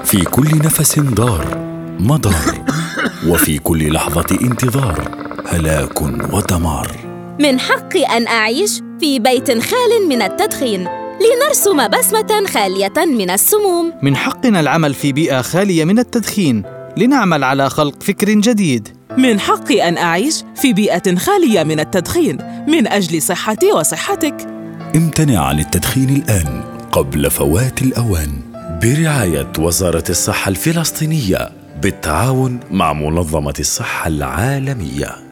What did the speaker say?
في كل نفس دار مدار، وفي كل لحظة انتظار هلاك ودمار. من حقي أن أعيش في بيت خال من التدخين لنرسم بسمة خالية من السموم. من حقنا العمل في بيئة خالية من التدخين لنعمل على خلق فكر جديد. من حقي أن أعيش في بيئة خالية من التدخين من أجل صحتي وصحتك. امتنع عن التدخين الآن قبل فوات الأوان، برعاية وزارة الصحة الفلسطينية بالتعاون مع منظمة الصحة العالمية.